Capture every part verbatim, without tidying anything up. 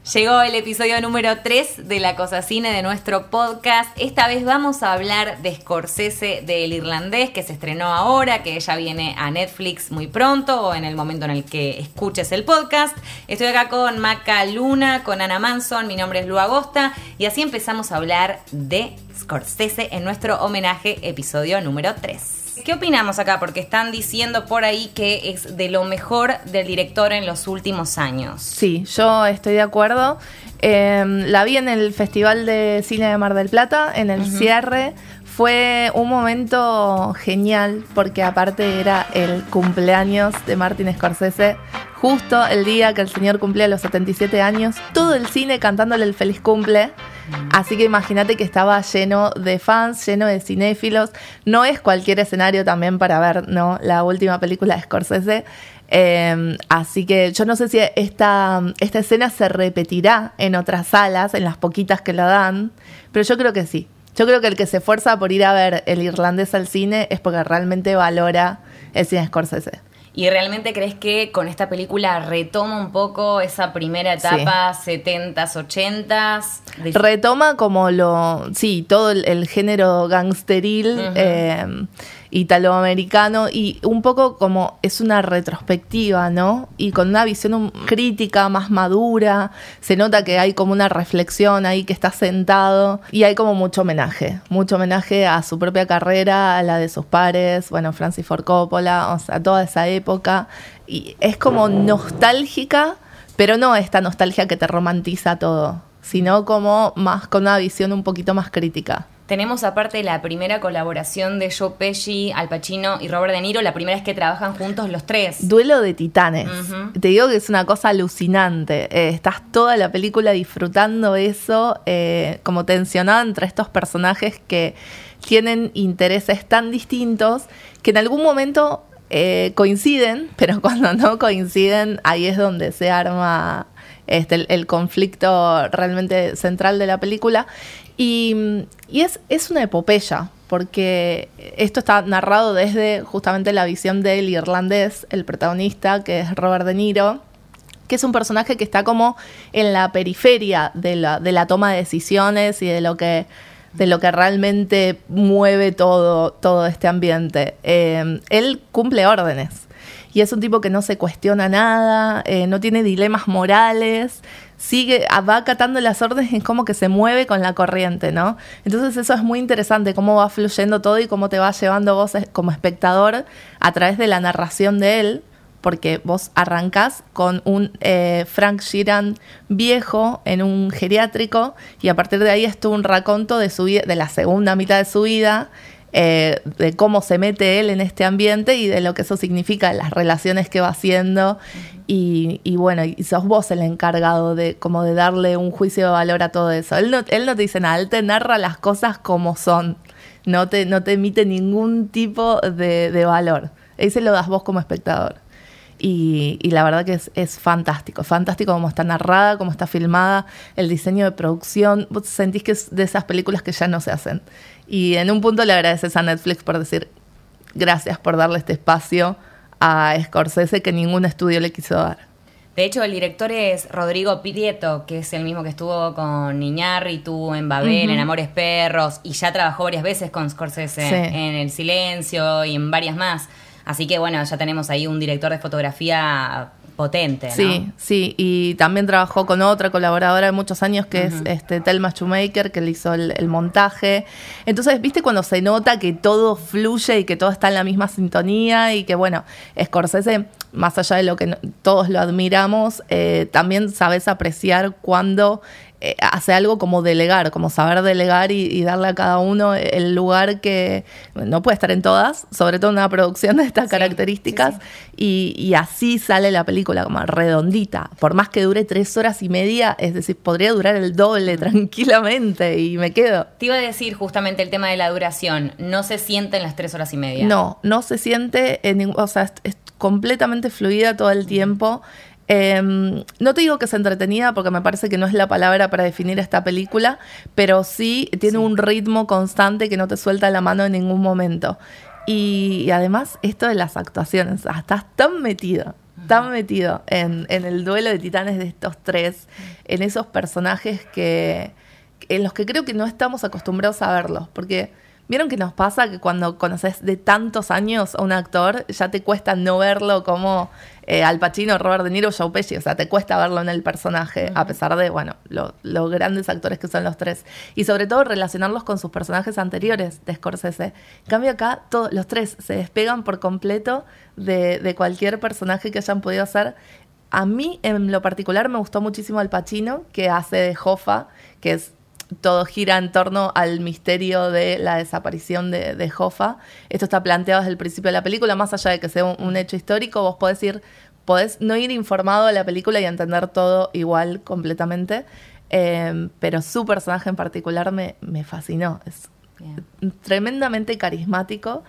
Llegó el episodio número tres de La Cosa Cine de nuestro podcast. Esta vez vamos a hablar de Scorsese, del irlandés, que se estrenó ahora, que ya viene a Netflix muy pronto o en el momento en el que escuches el podcast. Estoy acá con Maca Luna, con Ana Manson, mi nombre es Lu Agosta y así empezamos a hablar de Scorsese en nuestro homenaje episodio número tres. ¿Qué opinamos acá? Porque están diciendo por ahí que es de lo mejor del director en los últimos años. Sí, yo estoy de acuerdo. Eh, la vi en el Festival de Cine de Mar del Plata, en el uh-huh. cierre. Fue un momento genial porque aparte era el cumpleaños de Martin Scorsese, justo el día que el señor cumplía los setenta y siete años, todo el cine cantándole el feliz cumple. Así que imagínate que estaba lleno de fans, lleno de cinéfilos. No es cualquier escenario también para ver, ¿no?, la última película de Scorsese. Eh, así que yo no sé si esta, esta escena se repetirá en otras salas, en las poquitas que la dan, pero yo creo que sí. Yo creo que el que se esfuerza por ir a ver El Irlandés al cine es porque realmente valora el cine de Scorsese. ¿Y realmente crees que con esta película retoma un poco esa primera etapa, sí, setentas, ochentas? De... Retoma como lo... Sí, todo el, el género gangsteril, uh-huh. eh, italoamericano, y un poco como es una retrospectiva, ¿no? Y con una visión crítica más madura. Se nota que hay como una reflexión ahí, que está sentado, y hay como mucho homenaje. Mucho homenaje a su propia carrera, a la de sus pares, bueno, Francis Ford Coppola, o sea, toda esa época. Y es como nostálgica, pero no esta nostalgia que te romantiza todo, sino como más con una visión un poquito más crítica. Tenemos aparte la primera colaboración de Joe Pesci, Al Pacino y Robert De Niro, la primera vez que trabajan juntos los tres. Duelo de titanes. Uh-huh. Te digo que es una cosa alucinante. Eh, estás toda la película disfrutando eso, eh, como tensionada entre estos personajes que tienen intereses tan distintos que en algún momento eh, coinciden, pero cuando no coinciden, ahí es donde se arma este, el, el conflicto realmente central de la película. Y, y es, es una epopeya, porque esto está narrado desde justamente la visión del irlandés, el protagonista, que es Robert De Niro, que es un personaje que está como en la periferia de la, de la toma de decisiones y de lo que, de lo que realmente mueve todo, todo este ambiente. Eh, él cumple órdenes. Y es un tipo que no se cuestiona nada, eh, no tiene dilemas morales, sigue, va acatando las órdenes, es como que se mueve con la corriente, ¿no? Entonces eso es muy interesante, cómo va fluyendo todo y cómo te va llevando vos como espectador a través de la narración de él, porque vos arrancás con un eh, Frank Sheeran viejo en un geriátrico y a partir de ahí es todo un raconto de, su vida, de la segunda mitad de su vida, Eh, de cómo se mete él en este ambiente y de lo que eso significa, las relaciones que va haciendo. Uh-huh. y, y bueno, y sos vos el encargado de como de darle un juicio de valor a todo eso. Él no, él no te dice nada, él te narra las cosas como son, no te, no te emite ningún tipo de, de valor. Ahí se lo das vos como espectador. Y, y la verdad que es, es fantástico, fantástico cómo está narrada, cómo está filmada, el diseño de producción. Vos sentís que es de esas películas que ya no se hacen. Y en un punto le agradeces a Netflix por decir gracias por darle este espacio a Scorsese que ningún estudio le quiso dar. De hecho, el director es Rodrigo Prieto, que es el mismo que estuvo con Iñárritu en Babel, uh-huh. en Amores Perros, y ya trabajó varias veces con Scorsese, sí, en El Silencio y en varias más. Así que, bueno, ya tenemos ahí un director de fotografía potente, ¿no? Sí, sí, y también trabajó con otra colaboradora de muchos años que uh-huh. es este, Thelma Shoemaker, que le hizo el, el montaje. Entonces, ¿viste cuando se nota que todo fluye y que todo está en la misma sintonía? Y que, bueno, Scorsese, más allá de lo que no, todos lo admiramos, eh, también sabes apreciar cuando eh, hace algo como delegar, como saber delegar y, y darle a cada uno el lugar que no puede estar en todas, sobre todo en una producción de estas sí, características, sí, sí. Y, y así sale la película como redondita, por más que dure tres horas y media, es decir, podría durar el doble tranquilamente y me quedo. Te iba a decir justamente el tema de la duración, no se siente en las tres horas y media. No, no se siente, en, o sea, es, es completamente fluida todo el tiempo. Eh, no te digo que es entretenida porque me parece que no es la palabra para definir esta película, pero sí tiene sí. un ritmo constante que no te suelta la mano en ningún momento. Y, y además esto de las actuaciones, estás tan metido, tan metido en, en el duelo de titanes de estos tres, en esos personajes que en los que creo que no estamos acostumbrados a verlos, porque vieron que nos pasa que cuando conoces de tantos años a un actor, ya te cuesta no verlo como eh, Al Pacino, Robert De Niro, Joe Pesci, o sea, te cuesta verlo en el personaje, uh-huh. a pesar de, bueno, los lo grandes actores que son los tres, y sobre todo relacionarlos con sus personajes anteriores de Scorsese. En cambio acá, todos los tres se despegan por completo de, de cualquier personaje que hayan podido hacer. A mí, en lo particular, me gustó muchísimo Al Pacino, que hace de Hoffa, que es todo gira en torno al misterio de la desaparición de, de Hoffa. Esto está planteado desde el principio de la película, más allá de que sea un, un hecho histórico, vos podés ir, podés no ir informado a la película y entender todo igual completamente, eh, pero su personaje en particular me, me fascinó. Es yeah. tremendamente carismático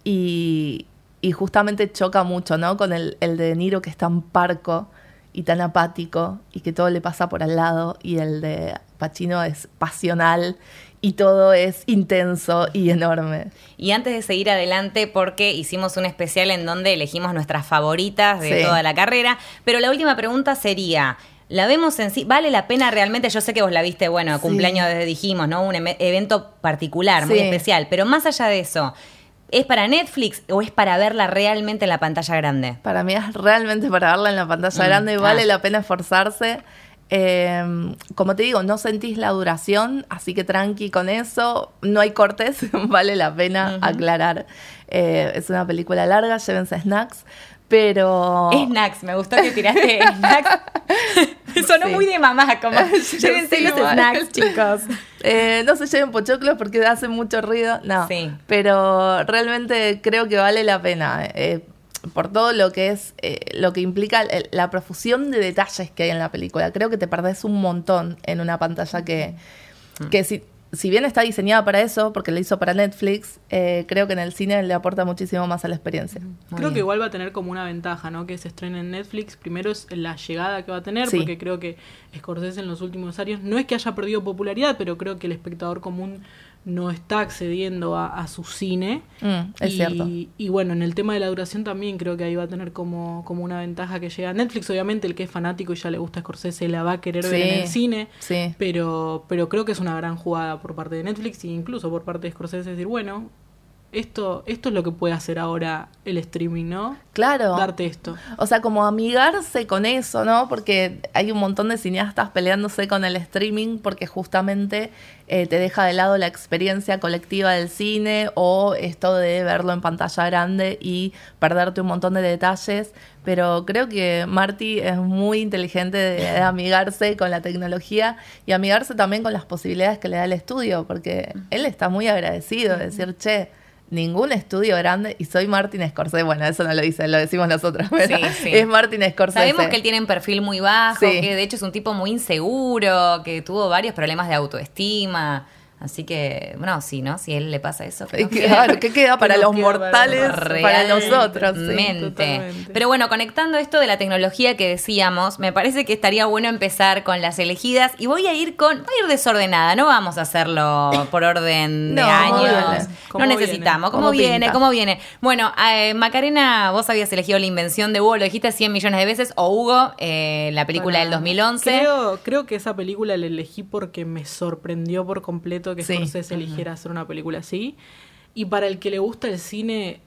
y, y justamente choca mucho, ¿no? Con el, el de De Niro, que es tan parco y tan apático y que todo le pasa por al lado, y el de Pacino es pasional y todo es intenso y enorme. Y antes de seguir adelante, porque hicimos un especial en donde elegimos nuestras favoritas de sí. toda la carrera, pero la última pregunta sería, ¿la vemos en sí? ¿Vale la pena realmente? Yo sé que vos la viste, bueno, sí. cumpleaños desde dijimos, ¿no? Un em- evento particular, muy sí. especial, pero más allá de eso, ¿es para Netflix o es para verla realmente en la pantalla grande? Para mí es realmente para verla en la pantalla mm, grande y vale ah. la pena esforzarse. Eh, como te digo, no sentís la duración, así que tranqui con eso. No hay cortes, vale la pena uh-huh. aclarar. Eh, es una película larga, llévense snacks. Pero... Snacks, me gustó que tiraste snacks. Sonó sí. muy de mamá, como llévense sí, los mal. snacks, chicos. Eh, no se lleven pochoclos porque hacen mucho ruido. No, sí. pero realmente creo que vale la pena. Eh, por todo lo que es, eh, lo que implica el, la profusión de detalles que hay en la película. Creo que te perdés un montón en una pantalla que, mm. que si... Si bien está diseñada para eso, porque la hizo para Netflix, eh, creo que en el cine le aporta muchísimo más a la experiencia. Muy creo bien. Que igual va a tener como una ventaja, ¿no? Que se estrene en Netflix. Primero es la llegada que va a tener, sí. porque creo que Scorsese en los últimos años no es que haya perdido popularidad, pero creo que el espectador común no está accediendo a, a su cine. Mm, es y, cierto. Y bueno, en el tema de la duración también creo que ahí va a tener como, como una ventaja que llega a Netflix. Obviamente el que es fanático y ya le gusta Scorsese la va a querer sí, ver en el cine. Sí. Pero, pero creo que es una gran jugada por parte de Netflix e incluso por parte de Scorsese decir, bueno, esto, esto es lo que puede hacer ahora el streaming, ¿no? Claro. Darte esto. O sea, como amigarse con eso, ¿no? Porque hay un montón de cineastas peleándose con el streaming porque justamente eh, te deja de lado la experiencia colectiva del cine o esto de verlo en pantalla grande y perderte un montón de detalles. Pero creo que Marty es muy inteligente de, de amigarse con la tecnología y amigarse también con las posibilidades que le da el estudio, porque él está muy agradecido de decir, che, ningún estudio grande, y soy Martin Scorsese, bueno, eso no lo dice, lo decimos nosotros, pero sí, sí. es Martin Scorsese. Sabemos que él tiene un perfil muy bajo, sí. que de hecho es un tipo muy inseguro, que tuvo varios problemas de autoestima. Así que, bueno, sí, ¿no? Si a él le pasa eso. Pero claro, ¿qué queda para los mortales? Para, para nosotros. Sí, pero bueno, conectando esto de la tecnología que decíamos, me parece que estaría bueno empezar con las elegidas. Y voy a ir con, voy a ir desordenada, no vamos a hacerlo por orden de no, años. No necesitamos. ¿Cómo, ¿Cómo viene? ¿Cómo viene? Bueno, eh, Macarena, vos habías elegido La Invención de Hugo, lo dijiste cien millones de veces, o Hugo, eh, la película bueno, del dos mil once. Creo, creo que esa película la elegí porque me sorprendió por completo que Scorsese sí. eligiera hacer una película así. Y para el que le gusta el cine,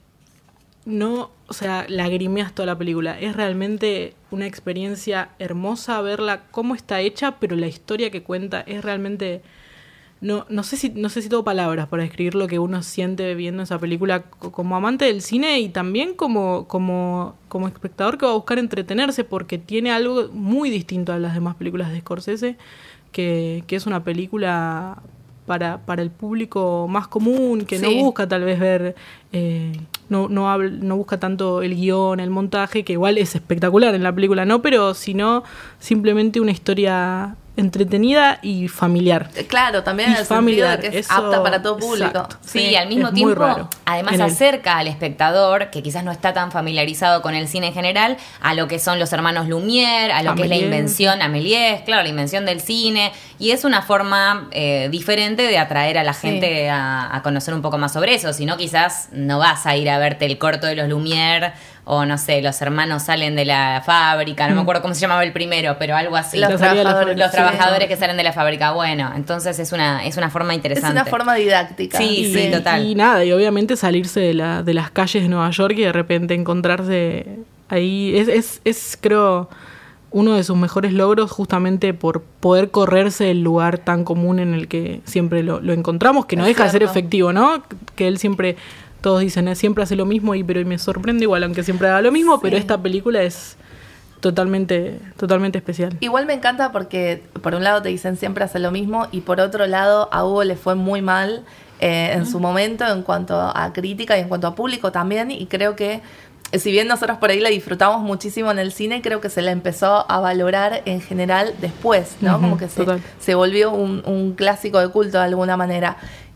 no, o sea, lagrimeas toda la película. Es realmente una experiencia hermosa verla cómo está hecha, pero la historia que cuenta es realmente... No, no sé si, no sé si tengo palabras para describir lo que uno siente viendo esa película como amante del cine y también como, como, como espectador que va a buscar entretenerse, porque tiene algo muy distinto a las demás películas de Scorsese, que, que es una película para, para el público más común, que sí. no busca tal vez ver, eh, no, no, habla, no busca tanto el guión, el montaje, que igual es espectacular en la película, ¿no? Pero sino simplemente una historia entretenida y familiar. Claro, también y el familiar, sentido de que es eso, apta para todo público. Exacto. Sí, sí, al mismo tiempo, además acerca al espectador, que quizás no está tan familiarizado con el cine en general, a lo que son los hermanos Lumière, a lo Améliès. que es la invención, Améliès, claro, la invención del cine, y es una forma eh, diferente de atraer a la gente sí. a, a conocer un poco más sobre eso, si no quizás no vas a ir a verte el corto de los Lumière o no sé, los hermanos salen de la fábrica, no mm. me acuerdo cómo se llamaba el primero, pero algo así. Los, los trabajadores, los trabajadores que salen de la fábrica. Bueno, entonces es una, es una forma interesante. Es una forma didáctica. Sí, y, sí, total. Y nada, y obviamente salirse de, la, de las calles de Nueva York y de repente encontrarse ahí, es, es, es creo... uno de sus mejores logros, justamente por poder correrse del lugar tan común en el que siempre lo, lo encontramos, que no es deja cierto. de ser efectivo, ¿no? Que él siempre, todos dicen, eh, siempre hace lo mismo, y pero me sorprende igual, aunque siempre haga lo mismo, sí. Pero esta película es totalmente, totalmente especial. Igual me encanta porque por un lado te dicen siempre hace lo mismo, y por otro lado a Hugo le fue muy mal eh, en uh-huh. su momento en cuanto a crítica y en cuanto a público también, y creo que si bien nosotros por ahí la disfrutamos muchísimo en el cine, creo que se la empezó a valorar en general después, ¿no? Uh-huh, como que se, se volvió un, un clásico de culto de alguna manera.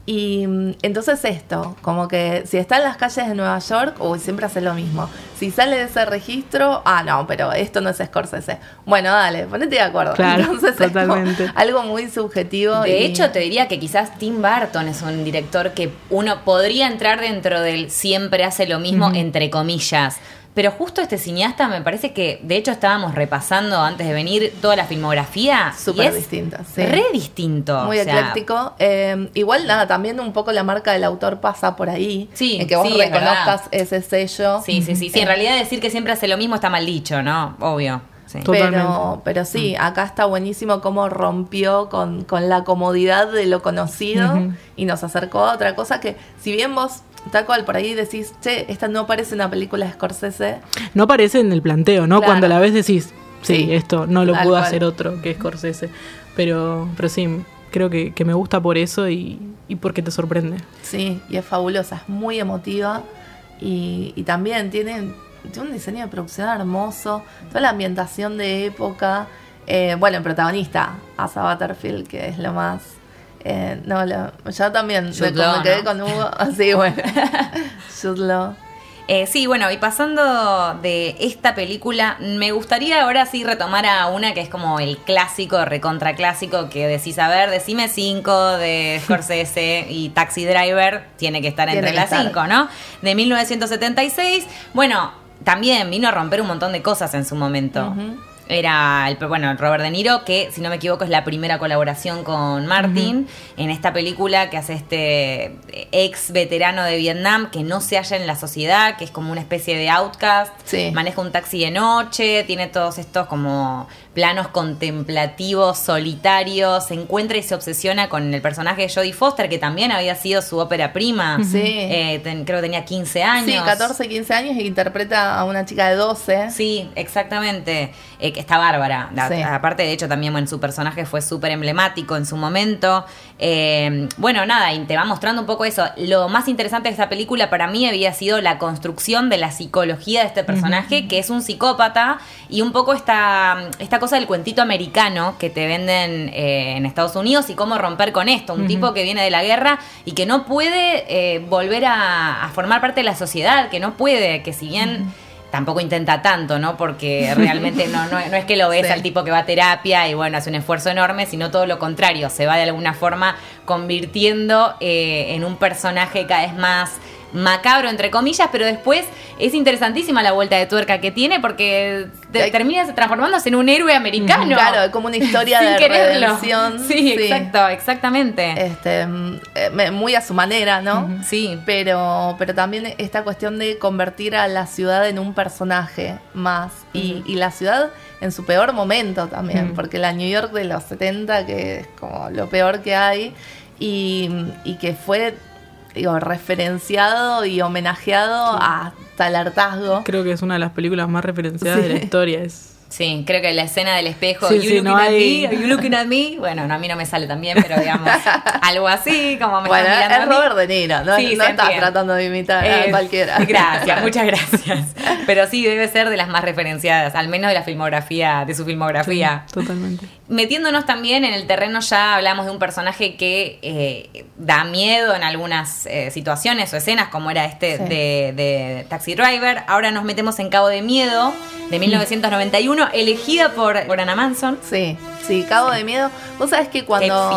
Y entonces esto, como que si está en las calles de Nueva York, uy, siempre hace lo mismo. Si sale de ese registro, ah, no, pero esto no es Scorsese. Bueno, dale, ponete de acuerdo. Claro, entonces totalmente. Es algo muy subjetivo. De y... hecho, te diría que quizás Tim Burton es un director que uno podría entrar dentro del siempre hace lo mismo, uh-huh. entre comillas. Pero justo este cineasta me parece que, de hecho, estábamos repasando antes de venir toda la filmografía. Súper distinta, sí. Re distinto. Muy o sea, ecléctico. Eh, igual, nada, también un poco la marca del autor pasa por ahí. Sí, en que vos sí, reconozcas ese sello. Sí, sí, sí. sí. En realidad decir que siempre hace lo mismo está mal dicho, ¿no? Obvio. Sí. Pero, pero sí, acá está buenísimo cómo rompió con, con la comodidad de lo conocido uh-huh. y nos acercó a otra cosa que, si bien vos... tal cual, por ahí decís, che, esta no parece una película de Scorsese. No parece en el planteo, ¿no? Claro. Cuando a la vez decís, sí, sí esto no lo tal pudo cual. hacer otro que Scorsese. Pero, pero sí, creo que, que me gusta por eso y, y porque te sorprende. Sí, y es fabulosa, es muy emotiva y, y también tiene, tiene un diseño de producción hermoso, toda la ambientación de época. Eh, bueno, el protagonista, Asa Butterfield, que es lo más... Eh, no, lo, yo también me, Law, me quedé ¿no? con Hugo. Así, bueno. Jude Law. Eh, sí, bueno, y pasando de esta película, me gustaría ahora sí retomar a una que es como el clásico, recontra clásico, que decís, a ver, decime cinco de Scorsese y Taxi Driver, tiene que estar Tiene entre que las estar. cinco, ¿no? De mil novecientos setenta y seis. Bueno, también vino a romper un montón de cosas en su momento. Uh-huh. Era, el, bueno, Robert De Niro, que si no me equivoco es la primera colaboración con Martin uh-huh. en esta película que hace este ex veterano de Vietnam que no se halla en la sociedad, que es como una especie de outcast, sí. maneja un taxi de noche, tiene todos estos como planos contemplativos, solitarios, se encuentra y se obsesiona con el personaje de Jodie Foster, que también había sido su ópera prima. Sí. Eh, ten, creo que tenía quince años. Sí, catorce, quince años, y interpreta a una chica de doce. Sí, exactamente. Eh, que está bárbara. Sí. A, aparte, de hecho, también bueno, su personaje fue súper emblemático en su momento. Eh, bueno, nada, y te va mostrando un poco eso. Lo más interesante de esta película para mí había sido la construcción de la psicología de este personaje, uh-huh. que es un psicópata, y un poco esta, esta cosa del cuentito americano que te venden eh, en Estados Unidos y cómo romper con esto. Un uh-huh. tipo que viene de la guerra y que no puede eh, volver a, a formar parte de la sociedad, que no puede, que si bien... Uh-huh. tampoco intenta tanto, ¿no? Porque realmente no, no, no es que lo ves sí. al tipo que va a terapia y bueno, hace un esfuerzo enorme, sino todo lo contrario, se va de alguna forma convirtiendo eh, en un personaje cada vez más macabro, entre comillas, pero después es interesantísima la vuelta de tuerca que tiene porque te, termina transformándose en un héroe americano. Claro, es como una historia de quererlo. redención. Sí, sí, exacto, exactamente. Este, muy a su manera, ¿no? Uh-huh. Sí. Pero, pero también esta cuestión de convertir a la ciudad en un personaje más. Uh-huh. Y, y la ciudad en su peor momento también, uh-huh. porque la New York de los setenta, que es como lo peor que hay, y, y que fue... digo, referenciado y homenajeado sí. hasta el hartazgo. Creo que es una de las películas más referenciadas sí. de la historia. Es... Sí, creo que la escena del espejo, sí, you sí, looking no at hay... me, are you looking at me? Bueno, no, a mí no me sale tan bien, pero digamos, algo así, como me bueno, están mirando es Robert De Niro, no, sí, no estás tratando de imitar eh, a cualquiera. Gracias, muchas gracias. Pero sí, debe ser de las más referenciadas, al menos de la filmografía, de su filmografía. Sí, totalmente. Metiéndonos también en el terreno, ya hablamos de un personaje que eh, da miedo en algunas eh, situaciones o escenas, como era este sí. de, de Taxi Driver. Ahora nos metemos en Cabo de Miedo, de mil novecientos noventa y uno, elegida por, por Anna Manson. Sí, sí, Cabo sí. de Miedo. Vos sabés que cuando...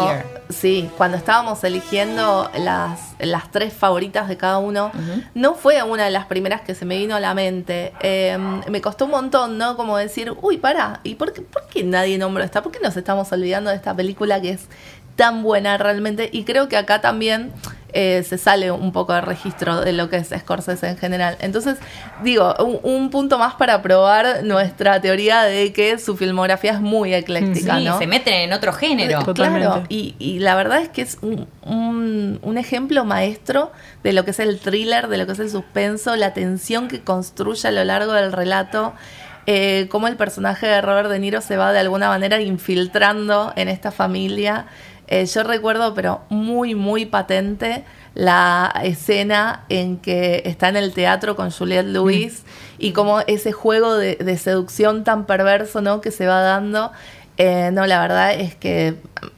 Sí, cuando estábamos eligiendo las, las tres favoritas de cada uno, uh-huh. no fue una de las primeras que se me vino a la mente. Eh, me costó un montón, ¿no? Como decir, uy, pará, ¿y por qué, por qué nadie nombró esta? ¿Por qué nos estamos olvidando de esta película que es tan buena realmente? Y creo que acá también eh, se sale un poco de registro de lo que es Scorsese en general. Entonces, digo, un, un punto más para probar nuestra teoría de que su filmografía es muy ecléctica, sí, ¿no? Se meten en otro género. Totalmente. Claro, y, y la verdad es que es un, un, un ejemplo maestro de lo que es el thriller, de lo que es el suspenso, la tensión que construye a lo largo del relato. Eh, cómo el personaje de Robert De Niro se va de alguna manera infiltrando en esta familia. Eh, yo recuerdo, pero muy, muy patente, la escena en que está en el teatro con Juliette Lewis mm. y cómo ese juego de, de seducción tan perverso, ¿no?, que se va dando. Eh, no, la verdad es que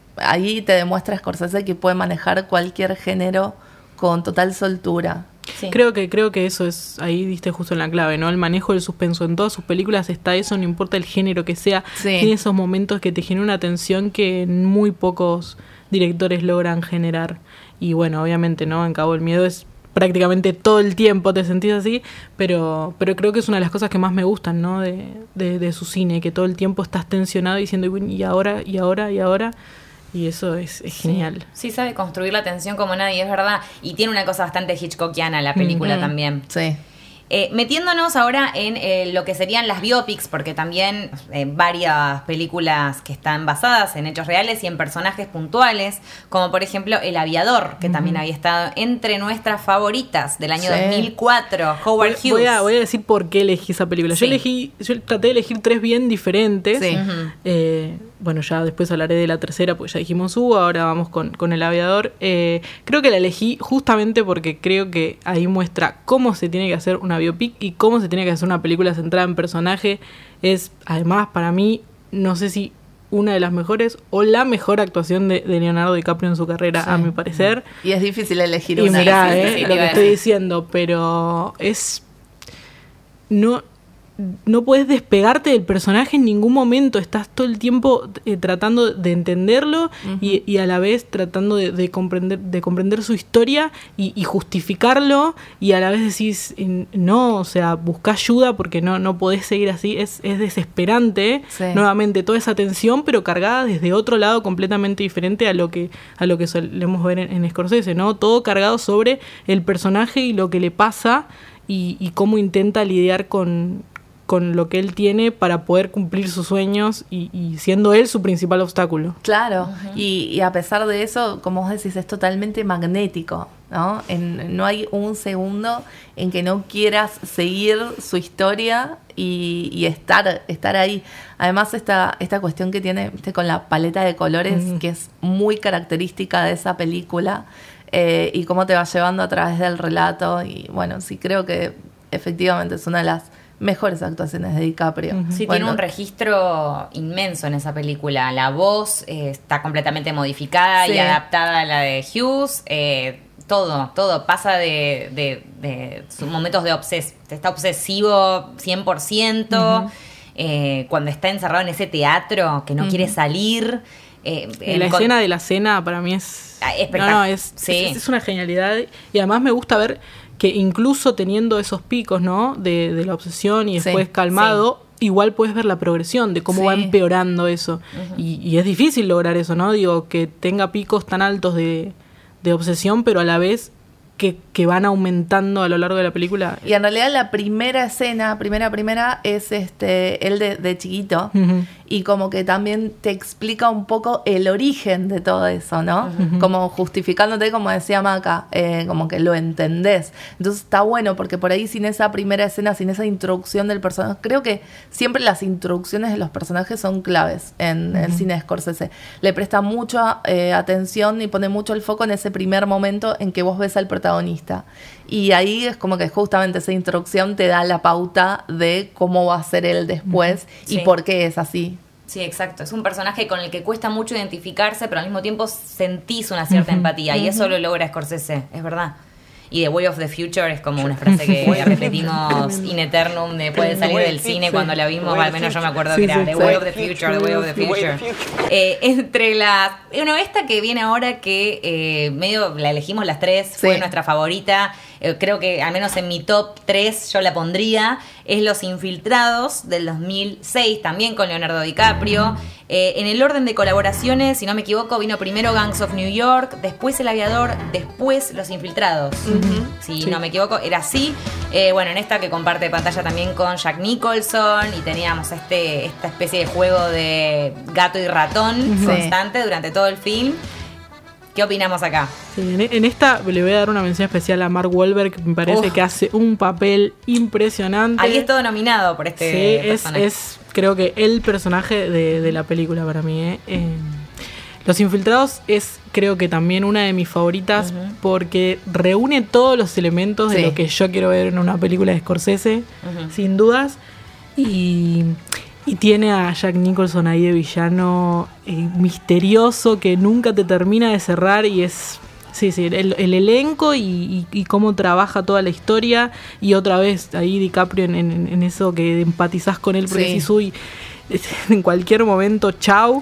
ahí te demuestra Scorsese que puede manejar cualquier género con total soltura. Sí. Creo que creo que eso es, ahí diste justo en la clave, ¿no? El manejo del suspenso. En todas sus películas está eso, no importa el género que sea. Sí. Tiene esos momentos que te generan una tensión que muy pocos directores logran generar. Y bueno, obviamente, ¿no? En Cabo del Miedo es prácticamente todo el tiempo te sentís así, pero pero creo que es una de las cosas que más me gustan, ¿no? De, de, de su cine, que todo el tiempo estás tensionado diciendo, y ahora, y ahora, y ahora... Y eso es, es genial. Sí, sabe construir la tensión como nadie, es verdad. Y tiene una cosa bastante hitchcockiana la película mm-hmm. también. Sí. Eh, metiéndonos ahora en eh, lo que serían las biopics, porque también eh, varias películas que están basadas en hechos reales y en personajes puntuales, como por ejemplo El Aviador, que mm-hmm. también había estado entre nuestras favoritas del año sí. dos mil cuatro, Howard Hughes. Voy a, voy a decir por qué elegí esa película. Sí. Yo elegí, yo traté de elegir tres bien diferentes. Sí. Uh-huh. Eh, bueno, ya después hablaré de la tercera, porque ya dijimos Hugo, ahora vamos con, con El Aviador. Eh, creo que la elegí justamente porque creo que ahí muestra cómo se tiene que hacer una biopic y cómo se tiene que hacer una película centrada en personaje. Es, además, para mí, no sé si una de las mejores o la mejor actuación de, de Leonardo DiCaprio en su carrera, sí. a mi parecer. Y es difícil elegir y una. Y mirá, sí, eh, sí, lo que estoy diciendo, pero es... no no puedes despegarte del personaje en ningún momento, estás todo el tiempo eh, tratando de entenderlo uh-huh. y, y a la vez tratando de, de comprender de comprender su historia y, y justificarlo, y a la vez decís no, o sea, busca ayuda porque no, no podés seguir así, es, es desesperante, sí. nuevamente toda esa tensión pero cargada desde otro lado completamente diferente a lo que, a lo que solemos ver en, en Scorsese, ¿no? Todo cargado sobre el personaje y lo que le pasa y, y cómo intenta lidiar con con lo que él tiene para poder cumplir sus sueños y, y siendo él su principal obstáculo. Claro, uh-huh. y, y a pesar de eso, como vos decís, es totalmente magnético, ¿no? En, no hay un segundo en que no quieras seguir su historia y, y estar, estar ahí. Además, esta, esta cuestión que tiene, ¿viste?, con la paleta de colores, uh-huh. que es muy característica de esa película, eh, y cómo te va llevando a través del relato. Y bueno, sí, creo que efectivamente es una de las mejores actuaciones de DiCaprio. Uh-huh. Sí, bueno, tiene un registro inmenso en esa película. La voz eh, está completamente modificada sí. y adaptada a la de Hughes. Eh, todo, todo pasa de, de, de sus momentos de obses está obsesivo cien por ciento. Uh-huh. eh, cuando está encerrado en ese teatro que no uh-huh. quiere salir. Eh, la escena con... de la cena para mí es... espectacular. No, no, es, sí. es, es una genialidad. Y además me gusta ver que incluso teniendo esos picos, ¿no?, de, de la obsesión y después sí, calmado, sí. igual puedes ver la progresión de cómo sí. va empeorando eso. Uh-huh. Y, y es difícil lograr eso, ¿no? Digo, que tenga picos tan altos de, de obsesión, pero a la vez que, que van aumentando a lo largo de la película. Y en realidad la primera escena, primera, primera, es este él de, de chiquito. Uh-huh. Y como que también te explica un poco el origen de todo eso, ¿no? Uh-huh. Como justificándote, como decía Maca, eh, como que lo entendés. Entonces está bueno, porque por ahí sin esa primera escena, sin esa introducción del personaje, creo que siempre las introducciones de los personajes son claves en uh-huh. el cine de Scorsese. Le presta mucha eh, atención y pone mucho el foco en ese primer momento en que vos ves al protagonista. Y ahí es como que justamente esa introducción te da la pauta de cómo va a ser él después sí. y por qué es así. Sí, exacto. Es un personaje con el que cuesta mucho identificarse, pero al mismo tiempo sentís una cierta uh-huh. empatía. Uh-huh. Y eso lo logra Scorsese, es verdad. Y The Way of the Future es como una frase que repetimos in eternum después de salir del cine cuando la vimos, al menos yo me acuerdo que era The Way of the Future, The Way of the Future. Eh, entre las... Bueno, esta que viene ahora que eh, medio la elegimos las tres, fue sí. nuestra favorita, eh, creo que al menos en mi top tres yo la pondría, es Los Infiltrados del dos mil seis, también con Leonardo DiCaprio. Eh, en el orden de colaboraciones, si no me equivoco, vino primero Gangs of New York, después El Aviador, después Los Infiltrados. Uh-huh. Si sí. no me equivoco, era así. Eh, bueno, en esta que comparte pantalla también con Jack Nicholson y teníamos este esta especie de juego de gato y ratón uh-huh. constante durante todo el film. ¿Qué opinamos acá? Sí, en, en esta le voy a dar una mención especial a Mark Wahlberg, que me parece Uf. que hace un papel impresionante. Ahí es todo nominado por este sí, personaje. Es, es creo que el personaje de, de la película para mí. ¿eh? Eh, Los Infiltrados es creo que también una de mis favoritas uh-huh. porque reúne todos los elementos sí. de lo que yo quiero ver en una película de Scorsese, uh-huh. sin dudas. Y... Y tiene a Jack Nicholson ahí de villano eh, misterioso que nunca te termina de cerrar y es... Sí, sí, el, el elenco y, y, y cómo trabaja toda la historia y otra vez ahí DiCaprio en, en, en eso que empatizás con él porque sí. decís, uy, en cualquier momento, chau.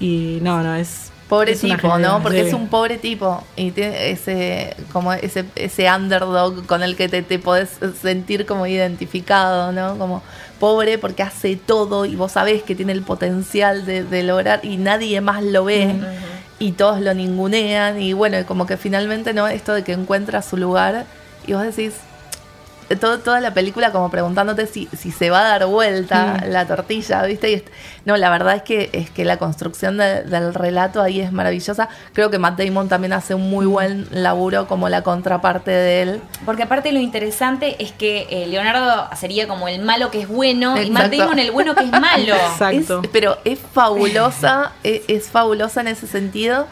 Y no, no, es... Pobre es tipo, ¿no? Porque sí. es un pobre tipo y tiene ese como ese ese underdog con el que te, te podés sentir como identificado, ¿no? Como pobre porque hace todo y vos sabés que tiene el potencial de, de lograr y nadie más lo ve uh-huh. y todos lo ningunean y bueno, como que finalmente, ¿no? Esto de que encuentra su lugar y vos decís... Todo, toda la película como preguntándote si, si se va a dar vuelta mm. la tortilla, ¿viste? Y no, la verdad es que es que la construcción de, del relato ahí es maravillosa. Creo que Matt Damon también hace un muy buen laburo como la contraparte de él. Porque aparte lo interesante es que eh, Leonardo sería como el malo que es bueno Exacto. y Matt Damon el bueno que es malo. Exacto. Es, pero es fabulosa, es, es fabulosa en ese sentido.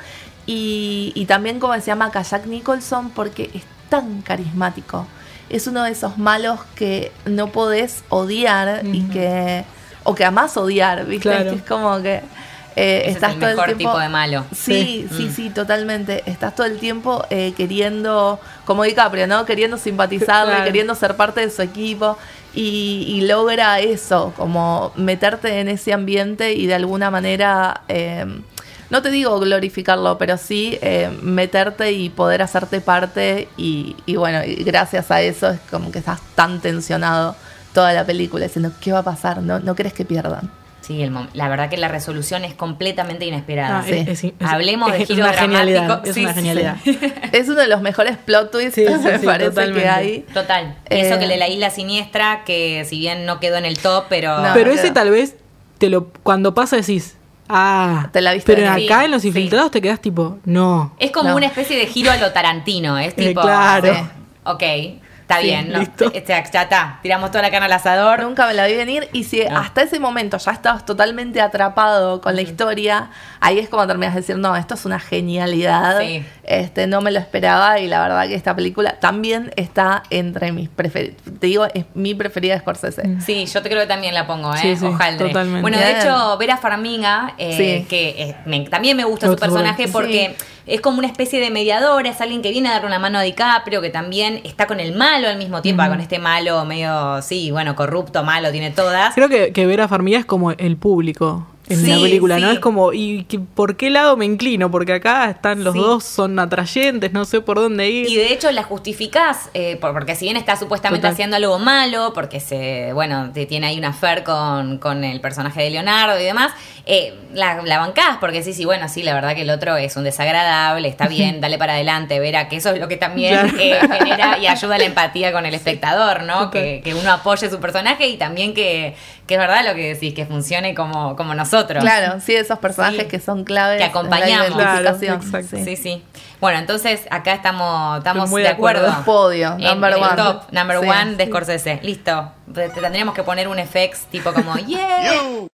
Y, y también como se llama Jack Nicholson porque es tan carismático. Es uno de esos malos que no podés odiar uh-huh. y que o que amás odiar, ¿viste? Claro. Que es como que eh, Ese estás es el todo mejor el tiempo tipo de malo. Sí, sí, sí, mm. sí, totalmente. Estás todo el tiempo eh, queriendo, como DiCaprio, ¿no? Queriendo simpatizarle, claro. queriendo ser parte de su equipo y, y logra eso, como meterte en ese ambiente y de alguna manera eh, no te digo glorificarlo, pero sí eh, meterte y poder hacerte parte y, y bueno, y gracias a eso es como que estás tan tensionado toda la película diciendo ¿qué va a pasar? No, no querés que pierdan. Sí, el mom- la verdad que la resolución es completamente inesperada. Ah, sí. es, es, es, Hablemos es, de es giro una dramático. Genialidad, es sí, una sí, genialidad. Sí. Es uno de los mejores plot twists, sí, sí, me sí, parece totalmente. que hay. Total. Y Eh, eso que le la isla siniestra, que si bien no quedó en el top, pero... No, pero quedó. ese tal vez, te lo cuando pasa decís... Ah, te la viste pero venir. acá Sí, en Los Infiltrados sí. te quedas tipo, no. Es como No. una especie de giro a lo Tarantino. Es tipo... Eh, claro. sí, ok, está Sí, bien. ¿no? listo. Este, ya está. Tiramos toda la carne al asador. Nunca me la vi venir y si No. hasta ese momento ya estabas totalmente atrapado con la historia, ahí es como terminas de decir, no, esto es una genialidad, Sí. este no me lo esperaba y la verdad que esta película también está entre mis preferidas, te digo, es mi preferida de Scorsese. Sí, yo te creo que también la pongo, ¿eh? Sí, sí, Hojaldre. totalmente. Bueno, de Bien. hecho, Vera Farmiga, eh, Sí. que eh, me- también me gusta su Otro personaje favorito. porque es como una especie de mediadora, es alguien que viene a darle una mano a DiCaprio, que también está con el malo al mismo tiempo, Ujú. con este malo medio, sí, bueno, corrupto, malo, tiene todas. Creo que, que Vera Farmiga es como el público en Sí, la película, ¿no? sí. Es como, ¿y que, por qué lado me inclino? Porque acá están los Sí. dos, son atrayentes, no sé por dónde ir. Y de hecho la justificás, eh, por- porque si bien está supuestamente Total. haciendo algo malo, porque se, bueno, te- tiene ahí una affair con, con el personaje de Leonardo y demás, eh, la, la bancás, porque sí, sí, bueno, sí, la verdad que el otro es un desagradable, está bien, dale para adelante, Vera, que eso es lo que también Claro. eh, genera y ayuda a la empatía con el espectador, ¿no? Total. Que, que uno apoye su personaje y también que, que es verdad lo que decís, que funcione como, como nosotros. Claro, sí, esos personajes Sí. que son claves Que acompañamos. en la identificación. Claro, exacto. Sí, sí. Bueno, entonces acá estamos, estamos muy de de acuerdo. acuerdo. Podio, En- number en el one. top, number Sí. one de Scorsese. Listo. Te tendríamos que poner un effects tipo como, yeah.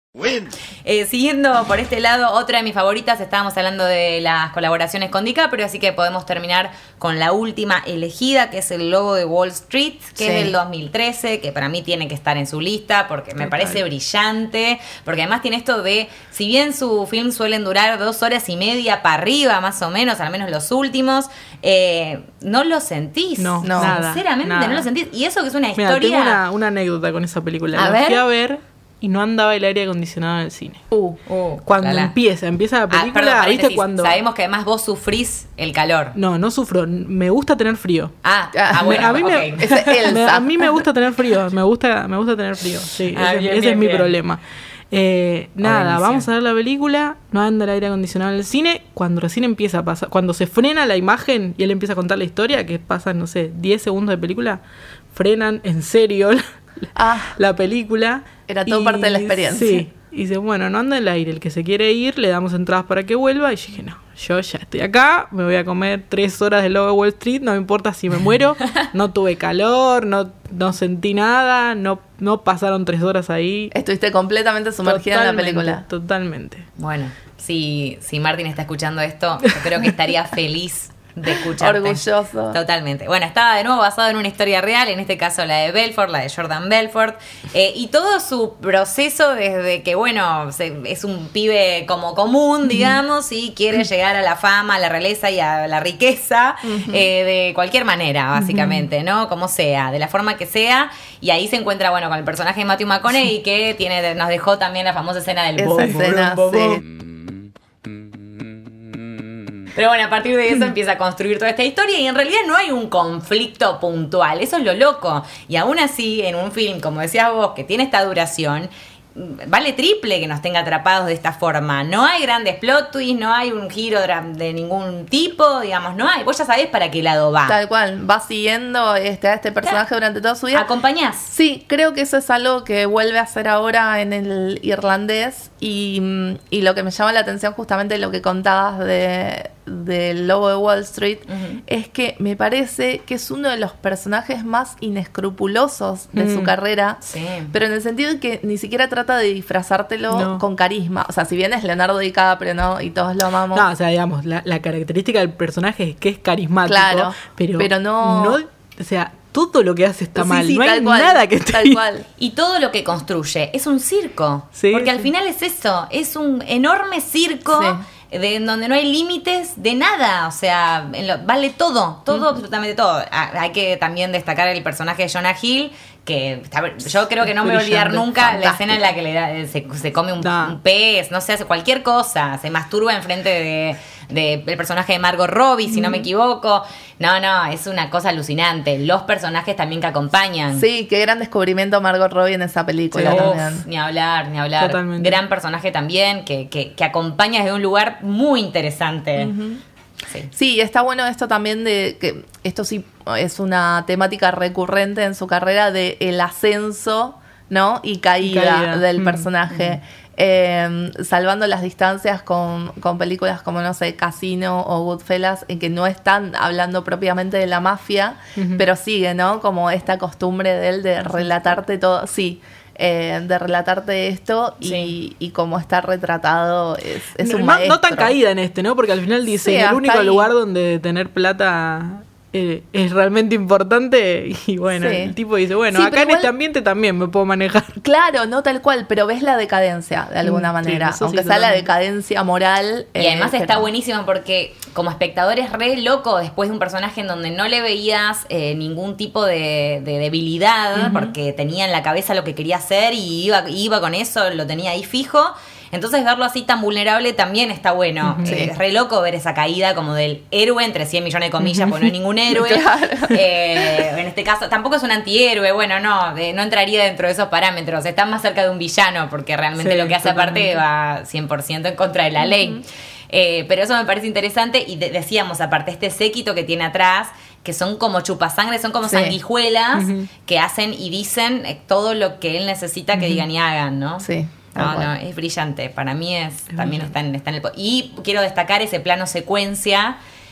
Eh, siguiendo por este lado, otra de mis favoritas, estábamos hablando de las colaboraciones con DiCaprio, así que podemos terminar con la última elegida, que es El Lobo de Wall Street, que sí. es del dos mil trece, que para mí tiene que estar en su lista porque me Total. parece brillante, porque además tiene esto de, si bien sus films suelen durar dos horas y media para arriba, más o menos, al menos los últimos, eh, no lo sentís. No, no. Nada, Sinceramente nada. no lo sentís. Y eso que es una Mira, historia... tengo una, una anécdota con esa película. A la ver. fui a ver y no andaba el aire acondicionado en el cine. Uh, uh, cuando la, la. empieza, empieza la película, ah, perdón, ¿viste cuando? Sabemos que además vos sufrís el calor. No, no sufro, me gusta tener frío. Ah, ah bueno, a mí okay. me, es me, a mí me gusta tener frío, me gusta, me gusta tener frío. Sí, ah, ese, bien, ese bien, es mi bien. problema. Eh, nada, Buenísimo. vamos a ver la película, no anda el aire acondicionado en el cine, cuando recién empieza a pasar, cuando se frena la imagen y él empieza a contar la historia, que pasan, no sé, diez segundos de película, frenan en serio la, ah, la película. Era todo y, parte de la experiencia. Sí, y dice, bueno, no anda el aire, el que se quiere ir, le damos entradas para que vuelva, y yo dije, no, yo ya estoy acá, me voy a comer tres horas de Lobo de Wall Street, no me importa si me muero, no tuve calor, no, no sentí nada, no, no pasaron tres horas ahí. Estuviste completamente sumergida Totalmente, en la película. Totalmente. Bueno, si, si Martín está escuchando esto, yo creo que estaría feliz de escucharte. Orgulloso. Totalmente. Bueno, estaba de nuevo basado en una historia real, en este caso la de Belfort, la de Jordan Belfort, eh, y todo su proceso desde que, bueno, se, es un pibe como común, digamos, y quiere llegar a la fama, a la realeza y a la riqueza, uh-huh. eh, de cualquier manera, básicamente, uh-huh. ¿no? Como sea, de la forma que sea, y ahí se encuentra, bueno, con el personaje de Matthew McConaughey, que tiene, nos dejó también la famosa escena del Esa boom, escena, boom, boom, sí. boom. Pero bueno, a partir de eso empieza a construir toda esta historia y en realidad no hay un conflicto puntual, eso es lo loco. Y aún así, en un film, como decías vos, que tiene esta duración, vale triple que nos tenga atrapados de esta forma. No hay grandes plot twists, no hay un giro de ningún tipo, digamos, no hay. Vos ya sabés para qué lado va. Tal cual, va siguiendo este, a este personaje claro. durante toda su vida. ¿Acompañás? Sí, creo que eso es algo que vuelve a hacer ahora en el irlandés y, y lo que me llama la atención justamente lo que contabas de del Lobo de Wall Street, uh-huh. es que me parece que es uno de los personajes más inescrupulosos de mm. su carrera, sí. pero en el sentido de que ni siquiera trata de disfrazártelo no. con carisma. O sea, si bien es Leonardo DiCaprio, ¿no? Y todos lo amamos. No, o sea, digamos, la, la característica del personaje es que es carismático, claro, pero, pero no... no... O sea, todo lo que hace está sí, mal, sí, no hay cual, nada que esté tal cual. Y todo lo que construye es un circo, sí, porque sí. al final es eso, es un enorme circo... Sí. De, en donde no hay límites de nada, o sea, en lo, vale todo, todo, mm. absolutamente todo. Ah, hay que también destacar el personaje de Jonah Hill, que yo creo que no me voy a olvidar nunca fantástico. La escena en la que le da, se, se come un, no. un pez, no sé, hace cualquier cosa, se masturba enfrente de, de el personaje de Margot Robbie, mm. si no me equivoco. No, no, es una cosa alucinante. Los personajes también que acompañan. Sí, qué gran descubrimiento Margot Robbie en esa película. Sí. También. Uf, ni hablar, ni hablar. Totalmente. Gran personaje también, que, que, que acompaña desde un lugar muy interesante. Uh-huh. Sí. Sí, está bueno esto también de que esto sí es una temática recurrente en su carrera de el ascenso, ¿no? Y caída, caída. del mm. personaje. Mm. Eh, salvando las distancias con, con películas como, no sé, Casino o Goodfellas, en que no están hablando propiamente de la mafia, uh-huh. pero sigue, ¿no? Como esta costumbre de él de relatarte todo, sí, eh, de relatarte esto y, sí. y como está retratado es, es no, un no, maestro. No tan caída en este, ¿no? Porque al final dice, sí, el único ahí. lugar donde tener plata... Eh, es realmente importante y bueno, sí. el tipo dice, bueno, sí, acá en igual, este ambiente también me puedo manejar. Claro, no tal cual, pero ves la decadencia de alguna manera, sí, aunque sí, sea totalmente. la decadencia moral. Y eh, además pero... está buenísimo porque como espectador es re loco después de un personaje en donde no le veías eh, ningún tipo de, de debilidad, uh-huh. porque tenía en la cabeza lo que quería hacer y iba, iba con eso, lo tenía ahí fijo. Entonces verlo así tan vulnerable también está bueno. Sí. Eh, es re loco ver esa caída como del héroe entre cien millones de comillas, porque no hay ningún héroe. Claro. Eh, en este caso, tampoco es un antihéroe, bueno, no, eh, no entraría dentro de esos parámetros. Está más cerca de un villano, porque realmente sí, lo que hace totalmente. aparte va cien por ciento en contra de la ley. Uh-huh. Eh, pero eso me parece interesante y de- decíamos, aparte, este séquito que tiene atrás, que son como chupasangre, son como Sí. sanguijuelas Uh-huh. que hacen y dicen eh, todo lo que él necesita que Uh-huh. digan y hagan, ¿no? Sí. No, no, es brillante. Para mí es, Es también brillante. está en, está en el... po- Y quiero destacar ese plano secuencia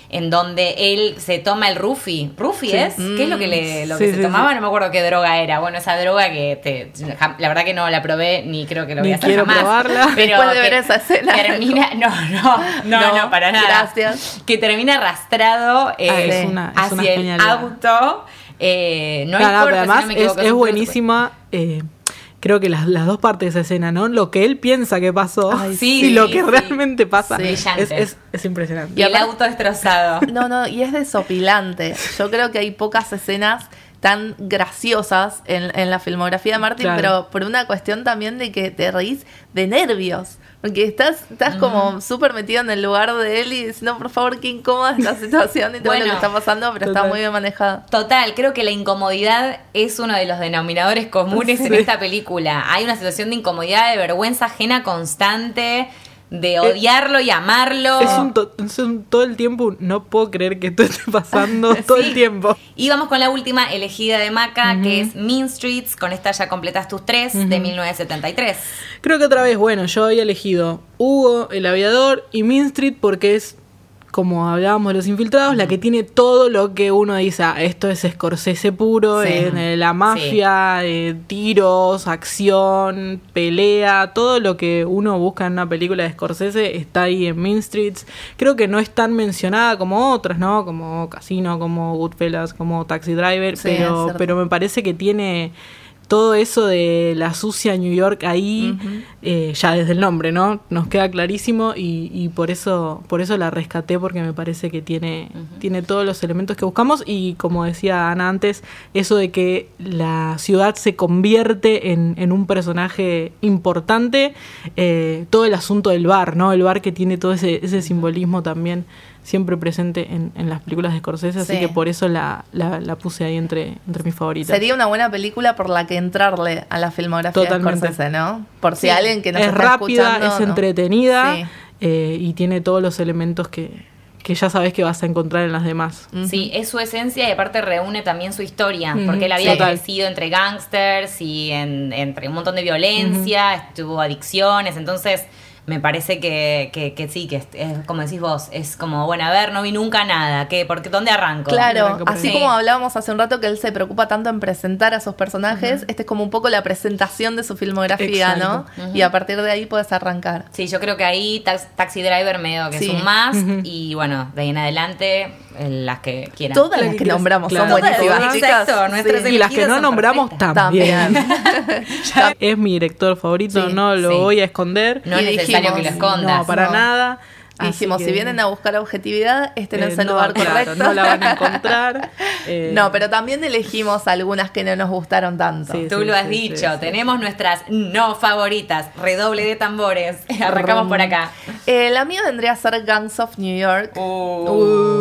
en donde él se toma el Rufi. ¿Rufi sí. es? Mm. ¿Qué es lo que, le, lo que sí, se sí, tomaba? Sí. No me acuerdo qué droga era. Bueno, esa droga que te, la verdad que no la probé ni creo que lo voy ni a hacer quiero jamás. probarla. Pero después de ver esa escena. Termina, no, no, no, no, no para nada. Gracias. Que termina arrastrado eh, ah, es una, es hacia el auto. Eh, no, no importa, pero además si no me equivoco, es, es buenísima. Eh, creo que las, las dos partes de esa escena, ¿no? Lo que él piensa que pasó Ay, sí, y lo sí, que sí. realmente pasa sí. es, es, es impresionante. Y el auto destrozado. No, no, y es desopilante. Yo creo que hay pocas escenas tan graciosas en, en la filmografía de Martin, claro. pero por una cuestión también de que te reís de nervios. Porque estás, estás uh-huh. como súper metido en el lugar de él y diciendo, por favor, qué incómoda es la situación y todo bueno, lo que está pasando, pero total. Está muy bien manejado. Total, creo que la incomodidad es uno de los denominadores comunes sí. en esta película. Hay una situación de incomodidad, de vergüenza ajena constante, de odiarlo y amarlo. Es un, to- es un todo el tiempo, no puedo creer que esto esté pasando sí. todo el tiempo. Y vamos con la última elegida de Maca, uh-huh. que es Mean Streets. Con esta ya completas tus tres, uh-huh. de mil novecientos setenta y tres. Creo que otra vez, bueno, yo había elegido Hugo, El Aviador y Mean Street porque es, como hablábamos de Los Infiltrados, la que tiene todo lo que uno dice, ah, esto es Scorsese puro, sí. eh, la mafia, sí. eh, tiros, acción, pelea, todo lo que uno busca en una película de Scorsese está ahí en Mean Streets. Creo que no es tan mencionada como otras, ¿no? Como Casino, como Goodfellas, como Taxi Driver, sí, pero, pero me parece que tiene todo eso de la sucia New York ahí, uh-huh. eh, ya desde el nombre, ¿no? Nos queda clarísimo y, y por eso por eso la rescaté, porque me parece que tiene, uh-huh. tiene todos los elementos que buscamos y, como decía Ana antes, eso de que la ciudad se convierte en, en un personaje importante, eh, todo el asunto del bar, ¿no? El bar que tiene todo ese, ese simbolismo también siempre presente en, en las películas de Scorsese, sí. así que por eso la, la, la puse ahí entre, entre mis favoritas. Sería una buena película por la que entrarle a la filmografía Totalmente. de Scorsese, ¿no? Por si sí. alguien que nos es está rápida, escuchando, es ¿no? entretenida sí. eh, y tiene todos los elementos que, que ya sabes que vas a encontrar en las demás. Uh-huh. Sí, es su esencia y aparte reúne también su historia, uh-huh. porque él había sí. crecido entre gángsters y en, entre un montón de violencia, uh-huh. tuvo adicciones, entonces me parece que, que, que sí, que es, es como decís vos, es como, bueno, a ver, no vi nunca nada, ¿qué? Porque ¿dónde arranco? Claro, arranco así sí. como hablábamos hace un rato que él se preocupa tanto en presentar a sus personajes, uh-huh. este es como un poco la presentación de su filmografía, Exacto. ¿no? Uh-huh. Y a partir de ahí puedes arrancar. Sí, yo creo que ahí tax, Taxi Driver medio que sí. es un más, uh-huh. y bueno, de ahí en adelante las que quieran. Todas las que, que nombramos claro. son buenísimas. Exacto, nuestras sí. Y las que no nombramos también. también. Es mi director favorito, sí. no lo sí. voy a esconder. No es necesario que lo escondas. No, para no. nada. Y dijimos, que, si vienen a buscar objetividad, este no eh, es el no, lugar claro, correcto. No la van a encontrar. Eh. No, pero también elegimos algunas que no nos gustaron tanto. Sí, Tú sí, lo has sí, dicho, sí, tenemos sí. nuestras no favoritas. Redoble de tambores. Arrancamos por acá. Eh, la mía vendría a ser Gangs of New York. Uh.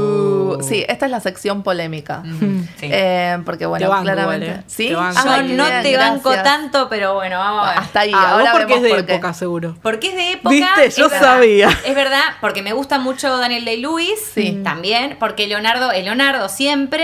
Uh, sí, esta es la sección polémica. Mm, sí. eh, porque bueno, banco, claramente. Vale. ¿Sí? Yo ah, no bien, te gracias. banco tanto, pero bueno, vamos a ver. Hasta ahí. Ah, ahora porque es de por época, qué. seguro. Porque es de época. ¿Viste? Yo es sabía. Es verdad, porque me gusta mucho Daniel Day-Lewis, sí. también, porque Leonardo, el Leonardo siempre,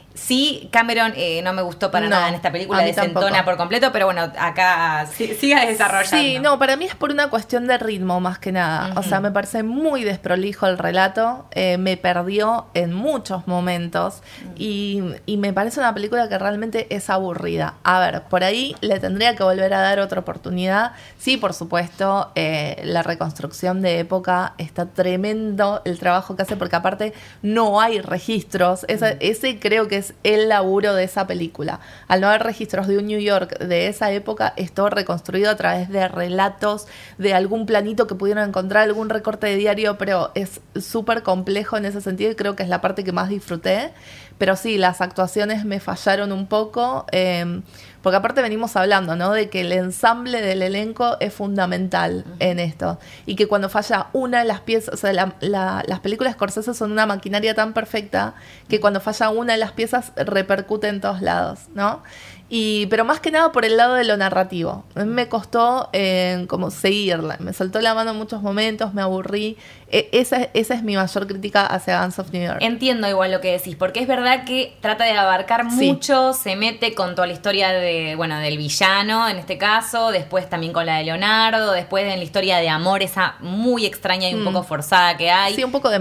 sí, Cameron eh, no me gustó para no, nada en esta película, desentona por completo, pero bueno, acá sí, siga desarrollando. Sí, no, para mí es por una cuestión de ritmo más que nada, uh-huh. o sea, me parece muy desprolijo el relato, eh, me perdió en muchos momentos uh-huh. y, y me parece una película que realmente es aburrida. A ver, por ahí le tendría que volver a dar otra oportunidad. Sí, por supuesto, eh, la reconstrucción de época está tremendo el trabajo que hace, porque aparte no hay registros, ese, ese creo que es el laburo de esa película. Al no haber registros de un New York de esa época, es todo reconstruido a través de relatos, de algún planito que pudieron encontrar, algún recorte de diario, pero es súper complejo en ese sentido y creo que es la parte que más disfruté. Pero sí, las actuaciones me fallaron un poco, eh, porque aparte venimos hablando, ¿no? De que el ensamble del elenco es fundamental uh-huh. en esto. Y que cuando falla una de las piezas, o sea, la, la, las películas Scorsese son una maquinaria tan perfecta que cuando falla una de las piezas repercute en todos lados, ¿no? Y, pero más que nada por el lado de lo narrativo. A mí me costó eh, como seguirla. Me soltó la mano en muchos momentos, me aburrí. Eh, esa, esa es mi mayor crítica hacia Gangs of New York. Entiendo igual lo que decís, porque es verdad que trata de abarcar sí. mucho, se mete con toda la historia de, bueno, del villano en este caso, después también con la de Leonardo, después en la historia de amor esa muy extraña y un mm. poco forzada que hay. Sí, un poco de más.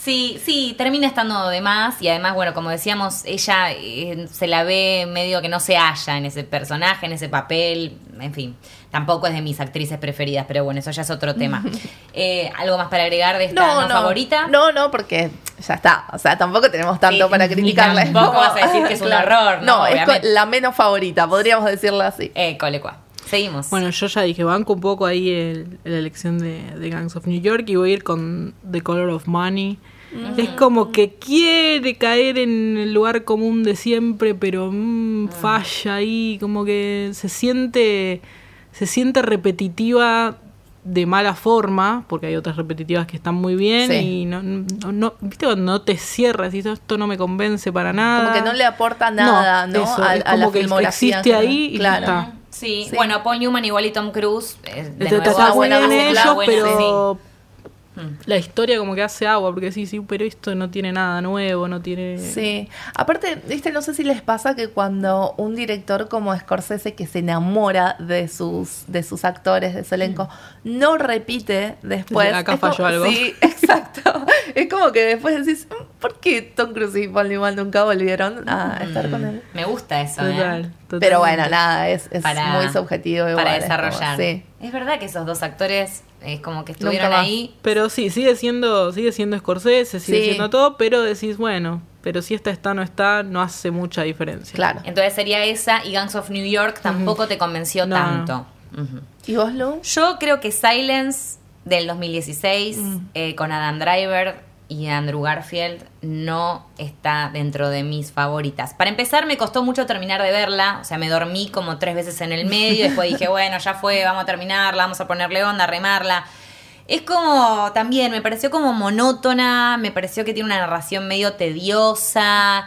Sí, sí, termina estando de más y además, bueno, como decíamos, ella eh, se la ve medio que no se halla en ese personaje, en ese papel, en fin, tampoco es de mis actrices preferidas, pero bueno, eso ya es otro tema. Eh, ¿Algo más para agregar de esta no, no, no favorita? No, no, porque ya está, o sea, tampoco tenemos tanto sí, para criticarla. Tampoco vas a decir que es claro. un error, ¿no? No, obviamente. Es la menos favorita, podríamos decirlo así. Eh, colecua. Seguimos. Bueno, yo ya dije, banco un poco ahí el, la elección de, de Gangs of New York y voy a ir con The Color of Money. Mm. Es como que quiere caer en el lugar común de siempre, pero mm, mm. falla ahí, como que se siente, se siente repetitiva de mala forma, porque hay otras repetitivas que están muy bien sí. y no, no, no, viste cuando no te cierras y esto no me convence para nada. Como que no le aporta nada, ¿no? ¿no? Eso, a, es como a la que filmografía existe ahí y claro. ya está. Sí. sí, bueno, Paul Newman igual y Tom Cruise eh, de nuevo, está buena en ellos, buena, pero sí. la historia como que hace agua, porque sí, sí, pero esto no tiene nada nuevo, no tiene... Sí, aparte, viste, no sé si les pasa que cuando un director como Scorsese, que se enamora de sus de sus actores, de su elenco, mm. no repite después... Acá falló como, algo. Sí, exacto. Es como que después decís, ¿por qué Tom Cruise y Paul Newman nunca volvieron a mm. estar con él? Me gusta eso, Total, ¿eh? Pero bueno, nada, es, es para, muy subjetivo igual. Para desarrollar. Es, como, sí. Es verdad que esos dos actores es como que estuvieron ahí. Pero sí, sigue siendo sigue siendo Scorsese, sigue sí. siendo todo, pero decís, bueno, pero si esta está no está, no hace mucha diferencia. Claro. Entonces sería esa y Gangs of New York tampoco uh-huh. te convenció no. tanto. Uh-huh. ¿Y vos, Lu? Yo creo que Silence del dos mil dieciséis uh-huh. eh, con Adam Driver y Andrew Garfield no está dentro de mis favoritas. Para empezar, me costó mucho terminar de verla. O sea, me dormí como tres veces en el medio. Después dije, bueno, ya fue, vamos a terminarla, vamos a ponerle onda, a remarla. Es como, también, me pareció como monótona. Me pareció que tiene una narración medio tediosa.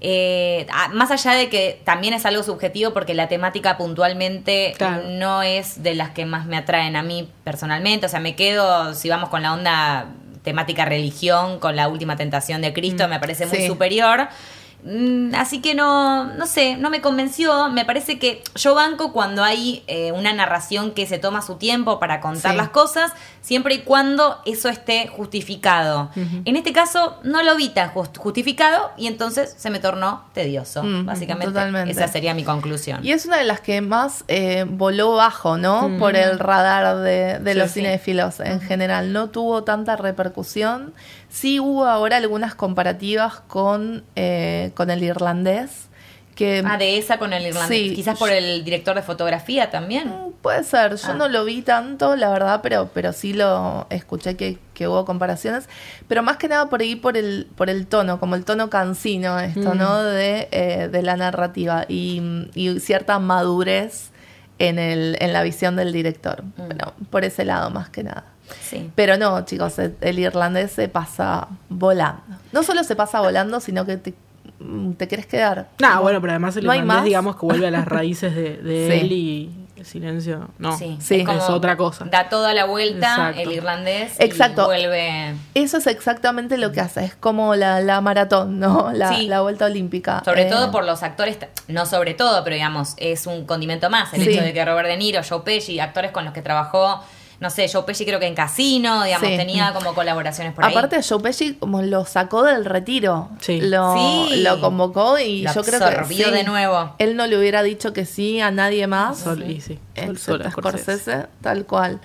Eh, más allá de que también es algo subjetivo, porque la temática puntualmente claro. no es de las que más me atraen a mí personalmente. O sea, me quedo, si vamos con la onda... temática religión, con la última tentación de Cristo, mm, me parece muy sí. superior. Mm, así que no, no sé, no me convenció. Me parece que yo banco cuando hay eh, una narración que se toma su tiempo para contar sí. las cosas, siempre y cuando eso esté justificado. Uh-huh. En este caso no lo vi tan just- justificado y entonces se me tornó tedioso. Uh-huh. Básicamente totalmente. Esa sería mi conclusión. Y es una de las que más eh, voló bajo, ¿no? Uh-huh. Por el radar de, de sí, los sí. cinéfilos en uh-huh. general. No tuvo tanta repercusión. Sí hubo ahora algunas comparativas con, eh, con el irlandés. Que, ah, de esa con el irlandés. Sí, quizás por el director de fotografía también. Puede ser, yo ah. no lo vi tanto, la verdad, pero, pero sí lo escuché que, que hubo comparaciones. Pero más que nada por ahí por el, por el tono, como el tono cansino esto, mm. ¿no? De, eh, de la narrativa y, y cierta madurez en, el, en la visión del director. Mm. Bueno, por ese lado más que nada. Sí. Pero no, chicos, el, el irlandés se pasa volando. No solo se pasa volando, sino que te, te querés quedar. No, nah, bueno, pero además el no irlandés, digamos, que vuelve a las raíces de, de sí. él y el silencio. No, sí, sí. Es, es otra cosa. Da toda la vuelta. Exacto. El irlandés. Exacto. Y vuelve. Eso es exactamente lo que hace. Es como la, la maratón, ¿no? La, sí. la vuelta olímpica. Sobre eh. todo por los actores, no sobre todo, pero digamos, es un condimento más. El sí. hecho de que Robert De Niro, Joe Pesci, actores con los que trabajó. No sé, Joe Pesci creo que en Casino, digamos, sí. tenía como colaboraciones por ahí. Aparte, Joe Pesci como lo sacó del retiro. Sí. Lo, sí. lo convocó y lo yo creo que sí, de nuevo. Él no le hubiera dicho que sí a nadie más. Sol, y sí. Excepto Scorsese, tal cual.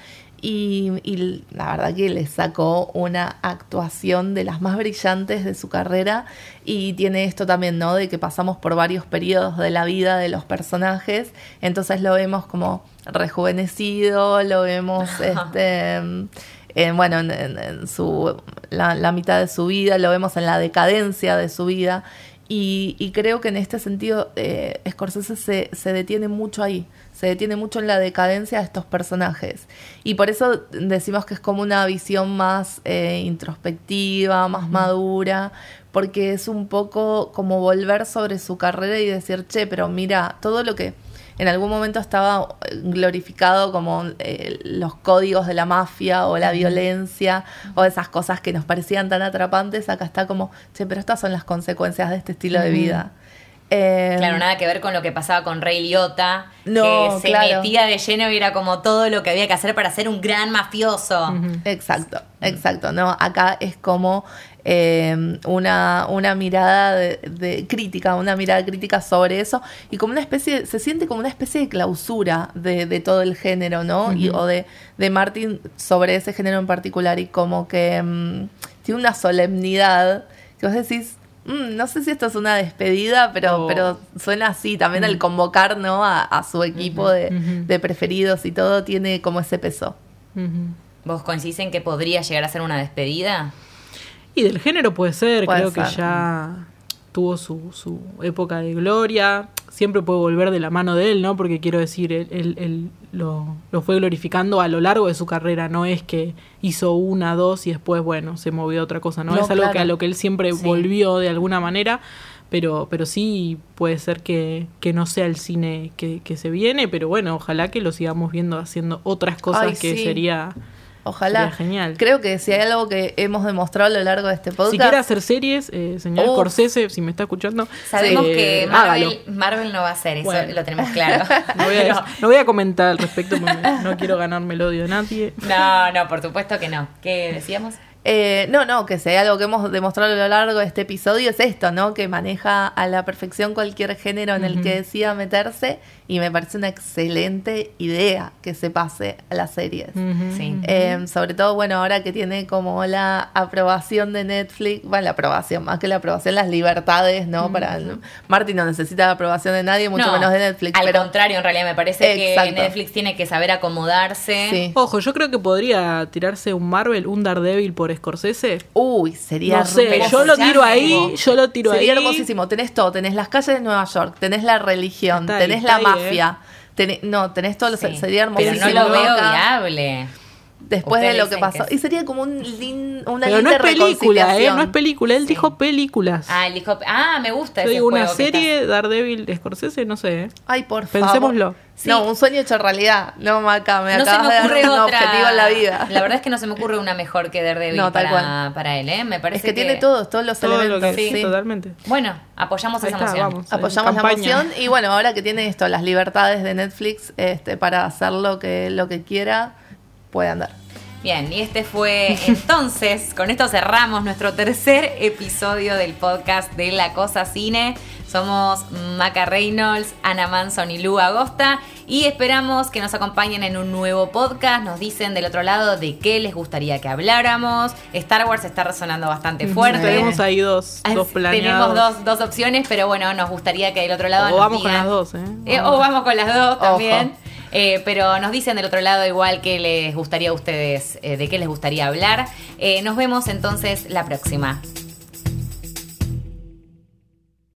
Y, y la verdad que le sacó una actuación de las más brillantes de su carrera y tiene esto también, ¿no? De que pasamos por varios periodos de la vida de los personajes, entonces lo vemos como rejuvenecido, lo vemos este en, bueno, en, en, en su la, la mitad de su vida, lo vemos en la decadencia de su vida. Y, y creo que en este sentido eh, Scorsese se, se detiene mucho ahí, se detiene mucho en la decadencia de estos personajes. Y por eso decimos que es como una visión más eh, introspectiva, más uh-huh. madura, porque es un poco como volver sobre su carrera y decir, che, pero mira, todo lo que en algún momento estaba glorificado como eh, los códigos de la mafia o la uh-huh. violencia o esas cosas que nos parecían tan atrapantes, acá está como, che, pero estas son las consecuencias de este estilo uh-huh. de vida. Eh, claro, nada que ver con lo que pasaba con Ray Liotta, no, que se claro. metía de lleno y era como todo lo que había que hacer para ser un gran mafioso. Uh-huh. Exacto, exacto. No, acá es como eh, una, una mirada de, de crítica, una mirada crítica sobre eso y como una especie, se siente como una especie de clausura de, de todo el género, ¿no? Uh-huh. Y, o de, de Martin sobre ese género en particular y como que um, tiene una solemnidad que vos decís, Mm, no sé si esto es una despedida, pero, oh. pero suena así. También mm. el convocar, ¿no? a, a su equipo uh-huh. de, uh-huh. de preferidos y todo tiene como ese peso. Uh-huh. ¿Vos coincidís en que podría llegar a ser una despedida? Y del género puede ser. Puede Creo ser. que ya tuvo su, su época de gloria. Siempre puede volver de la mano de él, ¿no? Porque quiero decir, él, él, él lo, lo fue glorificando a lo largo de su carrera. No es que hizo una, dos y después, bueno, se movió a otra cosa. No, no es algo claro. que a lo que él siempre sí. volvió de alguna manera. Pero, pero sí puede ser que, que no sea el cine que, que se viene. Pero bueno, ojalá que lo sigamos viendo haciendo otras cosas. Ay, que sí. sería... Ojalá. Sería genial. Creo que si hay algo que hemos demostrado a lo largo de este podcast... Si quiere hacer series, eh, señor Uf. Scorsese, si me está escuchando... Sabemos eh, que Marvel, Marvel no va a hacer eso, bueno. lo tenemos claro. No voy, a, no voy a comentar al respecto porque no quiero ganarme el odio de nadie. No, no, por supuesto que no. ¿Qué decíamos? Eh, no, no, que si hay algo que hemos demostrado a lo largo de este episodio es esto, ¿no? Que maneja a la perfección cualquier género en uh-huh. el que decida meterse y me parece una excelente idea que se pase a las series. Uh-huh. Sí. Eh, sobre todo, bueno, ahora que tiene como la aprobación de Netflix, bueno, la aprobación, más que la aprobación, las libertades, ¿no? Uh-huh. Para Martin no necesita la aprobación de nadie, mucho no, menos de Netflix. Al pero... contrario, en realidad me parece Exacto. que Netflix tiene que saber acomodarse. Sí. Ojo, yo creo que podría tirarse un Marvel, un Daredevil por Scorsese. Uy, sería no sé, yo lo tiro ahí, yo lo tiro sería ahí. Sería hermosísimo. Tenés todo, tenés las calles de Nueva York, tenés la religión, está tenés ahí, la ahí, mafia, eh. tenés, no, tenés todo, sí. lo, sería hermosísimo. Pero no lo veo viable. Después de lo que pasó. Que es... Y sería como un lin, una Pero no es película, ¿eh? No es película. Él sí. dijo películas. Ah, él dijo... Ah, me gusta Yo ese digo juego. una serie, estás... Daredevil, de Scorsese, no sé, ¿eh? Ay, por Pensémoslo. favor. Sí. No, un sueño hecho realidad. No, Maca, me no acabas me de dar un otra... objetivo en la vida. La verdad es que no se me ocurre una mejor que Daredevil no, para, para él, ¿eh? Me parece es que, que... tiene todos, todos los todo elementos. Lo que, sí. sí, totalmente. Bueno, apoyamos Ahí esa está, emoción. Vamos, apoyamos la emoción. Y bueno, ahora que tiene esto, las libertades de Netflix este, para hacer lo que, lo que quiera, puede andar. Bien, y este fue entonces, con esto cerramos nuestro tercer episodio del podcast de La Cosa Cine. Somos Maca Reynolds, Ana Manson y Lu Agosta y esperamos que nos acompañen en un nuevo podcast. Nos dicen del otro lado de qué les gustaría que habláramos. Star Wars está resonando bastante fuerte. Tenemos ahí dos, dos planeados. Tenemos dos, dos opciones, pero bueno, nos gustaría que del otro lado o nos vamos digan, con las dos, ¿eh? eh o vamos con las dos también. Ojo. Eh, pero nos dicen del otro lado igual que les gustaría a ustedes, eh, de qué les gustaría hablar. Eh, nos vemos entonces la próxima.